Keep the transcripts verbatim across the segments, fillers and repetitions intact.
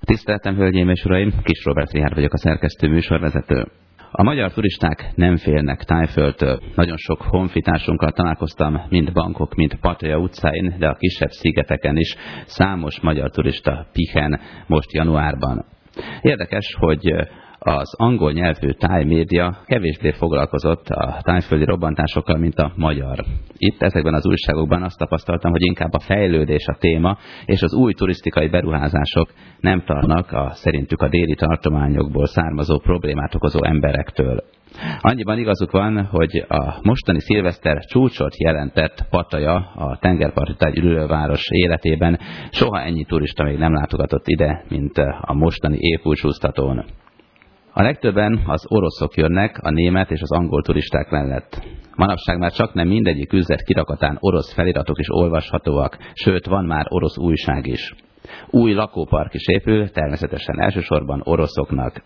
Tiszteltem, hölgyeim és uraim, Kis Róbert Richárd vagyok, a szerkesztő műsorvezető. A magyar turisták nem félnek Thaiföldtől. Nagyon sok honfitársunkkal találkoztam, mind Bangkok, mind Pattaya utcáin, de a kisebb szigeteken is számos magyar turista pihen most januárban. Érdekes, hogy az angol nyelvű táj média kevésbé foglalkozott a thaiföldi robbantásokkal, mint a magyar. Itt ezekben az újságokban azt tapasztaltam, hogy inkább a fejlődés a téma, és az új turisztikai beruházások nem tartanak a szerintük a déli tartományokból származó problémát okozó emberektől. Annyiban igazuk van, hogy a mostani szilveszter csúcsot jelentett Pattaya, a tengerparti tájülőváros életében soha ennyi turista még nem látogatott ide, mint a mostani évbúcsúztatón. A legtöbben az oroszok jönnek, a német és az angol turisták mellett. Manapság már csak nem mindegyik üzlet kirakatán orosz feliratok is olvashatóak, sőt van már orosz újság is. Új lakópark is épül, természetesen elsősorban oroszoknak.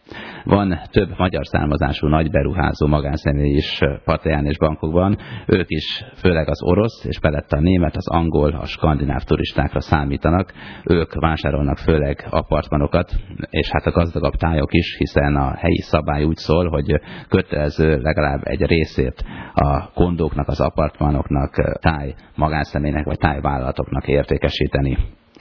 Van több magyar származású nagy beruházó magánszemély is Pattayán és Bangkokban, ők is főleg az orosz és felette a német, az angol, a skandináv turistákra számítanak, ők vásárolnak főleg apartmanokat, és hát a gazdagabb tájok is, hiszen a helyi szabály úgy szól, hogy kötelező legalább egy részét a kondóknak, az apartmanoknak, táj magánszemélynek vagy tájvállalatoknak értékesíteni.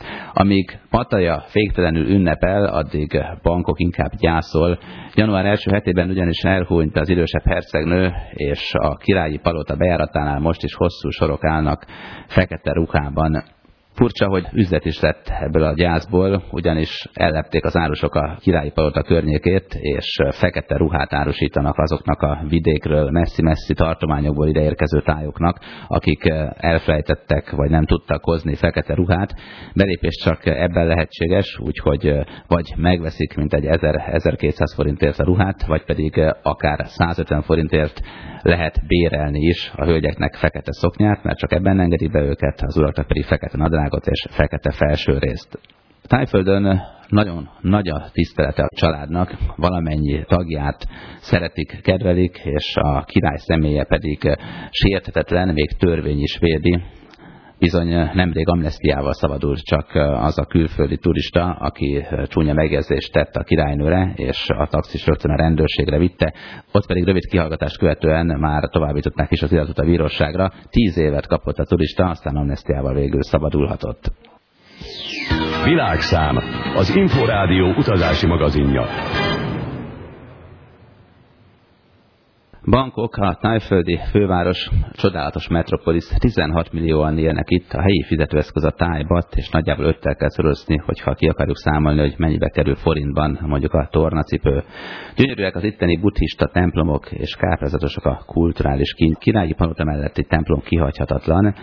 Amíg Pattaya féktelenül ünnepel, addig Bangkok inkább gyászol. Január első hetében ugyanis elhunyt az idősebb hercegnő, és a királyi palota bejáratánál most is hosszú sorok állnak fekete ruhában. Furcsa, hogy üzlet is lett ebből a gyászból, ugyanis ellepték az árusok a királyi palota környékét, és fekete ruhát árusítanak azoknak a vidékről, messzi-messzi tartományokból ideérkező tájoknak, akik elfelejtettek, vagy nem tudtak hozni fekete ruhát. Belépés csak ebben lehetséges, úgyhogy vagy megveszik mintegy ezer-ezerkétszáz forintért a ruhát, vagy pedig akár százötven forintért lehet bérelni is a hölgyeknek fekete szoknyát, mert csak ebben engedik be őket, az uraknak pedig fekete nadrágot és fekete felsőrészt. Thaiföldön nagyon nagy a tisztelete a családnak, valamennyi tagját szeretik, kedvelik, és a király személye pedig sérthetetlen, még törvény is védi. Bizony nemrég amnesztiával szabadult csak az a külföldi turista, aki csúnya megjegyzést tett a királynőre, és a taxis rögtön a rendőrségre vitte. Ott pedig rövid kihallgatást követően már továbbították is az iratot a bíróságra. Tíz évet kapott a turista, aztán amnesztiával végül szabadulhatott. Világszám, az Inforádió utazási magazinja. Bangkok, a thaiföldi főváros, csodálatos metropolis, tizenhat millióan élnek itt, a helyi fizetőeszköz a Thai baht, és nagyjából öttel kell szorozni, hogyha ki akarjuk számolni, hogy mennyibe kerül forintban mondjuk a tornacipő. Gyönyörűek az itteni buddhista templomok, és káprázatosak a kulturális kint. Királyi palota melletti templom kihagyhatatlan,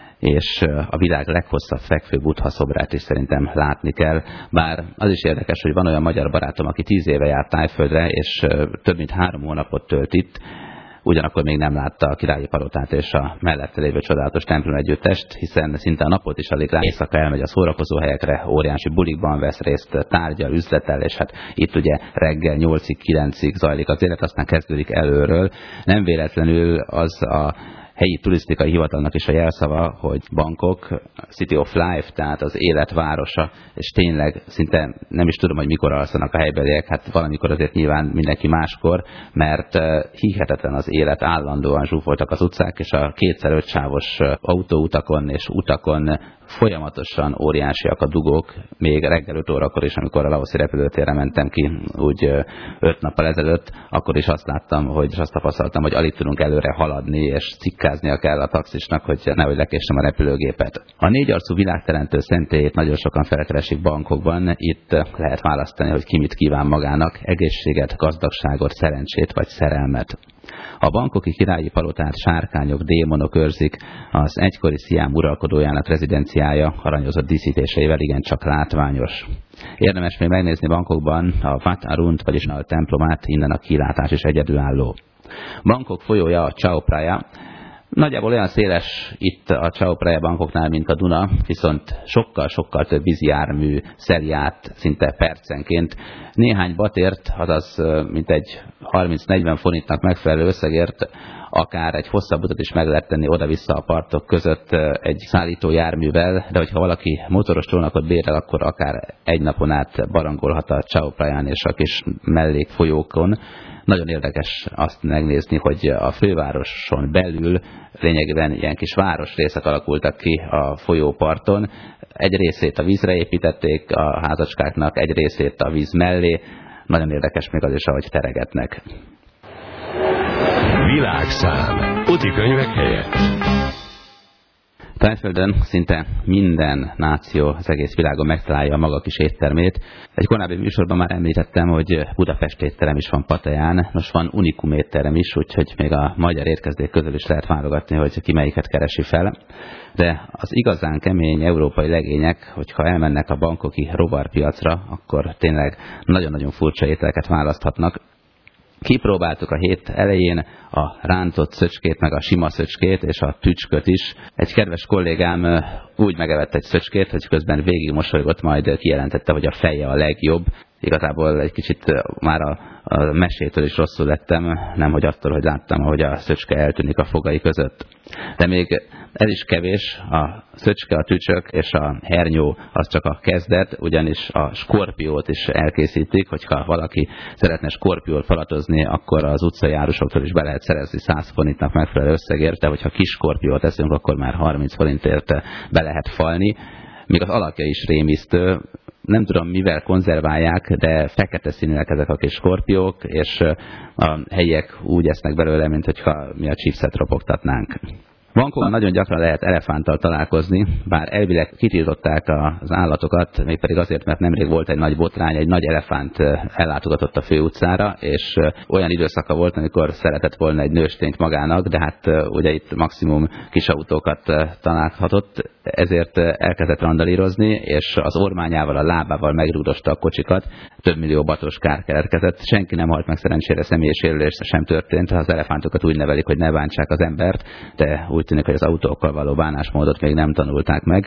és a világ leghosszabb fekvő buddha szobrát is szerintem látni kell. Bár az is érdekes, hogy van olyan magyar barátom, aki tíz éve járt Thaiföldre, és több mint három hónapot tölt itt, ugyanakkor még nem látta a királyi palotát és a mellette lévő csodálatos templom együttest, hiszen szinte a napot is alig rá. Éjszaka elmegy a szórakozó helyekre, óriási bulikban vesz részt, tárgyal, üzletel, és hát itt ugye reggel nyolcig, kilencig zajlik az élet, aztán kezdődik előről. Nem véletlenül az a helyi turisztikai hivatalnak is a jelszava, hogy Bangkok, City of Life, tehát az élet városa, és tényleg szinte nem is tudom, hogy mikor alszanak a helybeliek, hát valamikor azért nyilván mindenki máskor, mert hihetetlen az élet, állandóan zsúfoltak az utcák, és a kétszer ötsávos autóutakon és utakon folyamatosan óriásiak a dugók, még reggel öt órakor is, amikor a laoszi repülőtérre mentem ki, úgy öt nappal ezelőtt, akkor is azt láttam, hogy, és azt tapasztaltam, hogy alig tudunk előre haladni, és cikkáznia kell a taxisnak, hogy nehogy lekésem a repülőgépet. A négyarcú világteremtő szentélyét nagyon sokan felkeresik Bangkokban, itt lehet választani, hogy ki mit kíván magának, egészséget, gazdagságot, szerencsét vagy szerelmet. A bangkoki királyi palotát sárkányok, démonok őrzik, az egykori Sziám uralkodójának rezidenciája aranyozott díszítéseivel igencsak látványos. Érdemes még megnézni Bangkokban a Wat Arun, vagyis a templomát, innen a kilátás is egyedülálló. Bangkok folyója a Chao Phraya. Nagyjából olyan széles itt a Chao Phraya Bangkoknál, mint a Duna, viszont sokkal-sokkal több vízjármű szeli át szinte percenként. Néhány batért, azaz mint egy harminc-negyven forintnak megfelelő összegért akár egy hosszabb utat is meg lehet tenni oda-vissza a partok között egy szállító járművel, de hogyha valaki motoros csónakot bérel, akkor akár egy napon át barangolhat a Chao Phrayán és a kis mellékfolyókon. Nagyon érdekes azt megnézni, hogy a fővároson belül lényegében ilyen kis városrészek alakultak ki a folyóparton. Egy részét a vízre építették a házacskáknak, egy részét a víz mellé. Nagyon érdekes még az is, ahogy teregetnek. Világszám. Utikönyvek helyett. Tájföldön szinte minden náció az egész világon megtalálja a maga kis éttermét. Egy korábbi műsorban már említettem, hogy Budapest étterem is van Pateján, most van Unikum étterem is, úgyhogy még a magyar étkezdék közül is lehet válogatni, hogy ki melyiket keresi fel. De az igazán kemény európai legények, hogyha elmennek a bangkoki rovarpiacra, akkor tényleg nagyon-nagyon furcsa ételeket választhatnak. Kipróbáltuk a hét elején a rántott szöcskét, meg a sima szöcskét, és a tücsköt is. Egy kedves kollégám úgy megevett egy szöcskét, hogy közben végig mosolygott, majd kijelentette, hogy a feje a legjobb. Igazából egy kicsit már a, a mesétől is rosszul lettem, nemhogy attól, hogy láttam, hogy a szöcske eltűnik a fogai között. De még ez is kevés, a szöcske, a tücsök és a hernyó az csak a kezdet, ugyanis a skorpiót is elkészítik, hogyha valaki szeretne skorpiót falatozni, akkor az utcajárusoktól is be lehet szerezni száz forintnak megfelelő összegért, de hogyha kis skorpiót eszünk, akkor már harminc forintért be lehet falni. Még az alakja is rémisztő, nem tudom mivel konzerválják, de fekete színűek ezek a kis skorpiók, és a helyiek úgy esznek belőle, mint hogyha mi a chipset ropogtatnánk. Bangkokban nagyon gyakran lehet elefánttal találkozni, bár elvileg kitiltották az állatokat, mégpedig azért, mert nemrég volt egy nagy botrány, egy nagy elefánt ellátogatott a főutcára, és olyan időszaka volt, amikor szeretett volna egy nőstényt magának, de hát ugye itt maximum kis autókat találhatott, ezért elkezdett randalírozni, és az ormányával, a lábával megrúdosta a kocsikat, több millió batos kár keletkezett. Senki nem halt meg, szerencsére személyes sérülés sem történt, az elefántokat úgy nevelik, hogy ne bántsák az embert, de úgy tűnik, hogy az autókkal való bánásmódot még nem tanulták meg.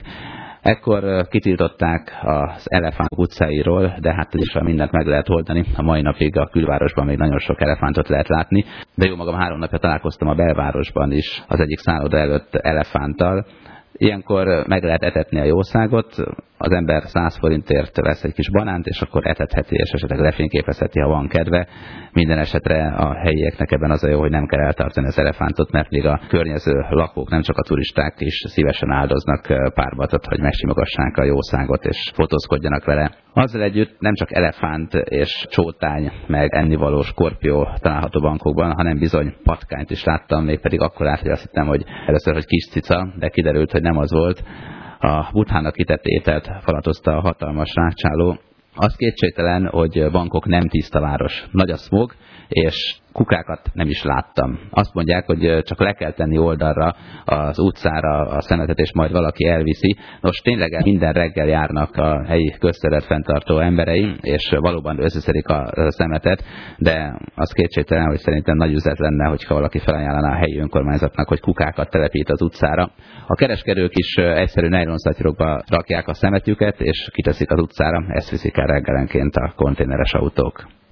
Ekkor kitiltották az elefántok utcáiról, de hát is mindent meg lehet oldani. A mai napig a külvárosban még nagyon sok elefántot lehet látni, de jó magam három napja találkoztam a belvárosban is az egyik szálloda előtt elefánttal. Ilyenkor meg lehet etetni a jószágot, az ember száz forintért vesz egy kis banánt, és akkor etetheti, és esetleg lefényképezheti, ha van kedve. Minden esetre a helyieknek ebben az a jó, hogy nem kell eltartani az elefántot, mert még a környező lakók, nem csak a turisták is szívesen áldoznak pár batot, hogy megsimogassák a jószágot, és fotózkodjanak vele. Azzal együtt nem csak elefánt és csótány, meg ennivaló skorpió található Bangkokban, hanem bizony patkányt is láttam, mégpedig akkor át, hogy azt hittem, hogy először, hogy kis cica, de kiderült, hogy nem az volt. A Buddhának kitett ételt falatozta a hatalmas rákcsáló. Az kétségtelen, hogy Bangkok nem tiszta város. Nagy a smog, és kukákat nem is láttam. Azt mondják, hogy csak le kell tenni oldalra az utcára a szemetet, és majd valaki elviszi. Nos, tényleg minden reggel járnak a helyi közterület fenntartó emberei, és valóban összeszedik a szemetet, de az kétségtelen, hogy szerintem nagy üzlet lenne, hogyha valaki felajánlaná a helyi önkormányzatnak, hogy kukákat telepít az utcára. A kereskedők is egyszerű nejlonszatyrokba rakják a szemetüket, és kiteszik az utcára, ezt viszik el reggelenként a konténeres autók.